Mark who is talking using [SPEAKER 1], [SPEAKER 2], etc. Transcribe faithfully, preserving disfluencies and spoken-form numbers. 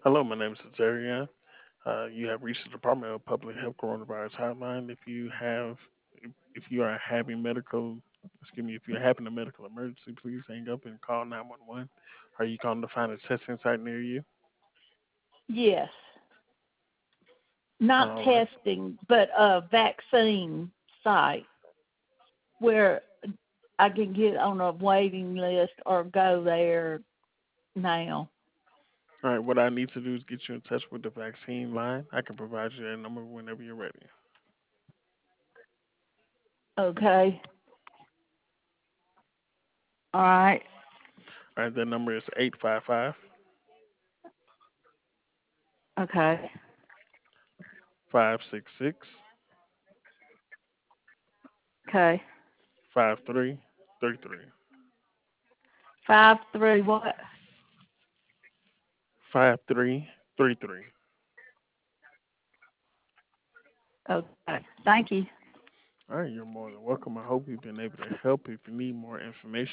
[SPEAKER 1] Hello, my name is Zarian. Uh, you have reached the Department of Public Health Coronavirus Hotline. If you have, if, if you are having medical, excuse me, if you're having a medical emergency, please hang up and call nine one one. Are you calling to find a testing site near you?
[SPEAKER 2] Yes, not
[SPEAKER 1] All right.
[SPEAKER 2] testing, but a vaccine site where I can get on a waiting list or go there now.
[SPEAKER 1] All right. What I need to do is get you in touch with the vaccine line. I can provide you that number whenever you're ready.
[SPEAKER 2] Okay. All right.
[SPEAKER 1] All right. That number is eight five five,
[SPEAKER 2] Okay.
[SPEAKER 1] five six six,
[SPEAKER 2] Okay.
[SPEAKER 1] five three three three.
[SPEAKER 2] Five three what?
[SPEAKER 1] five three three three.
[SPEAKER 2] Okay. Thank you.
[SPEAKER 1] All right, you're more than welcome. I hope we've been able to help. If you need more information,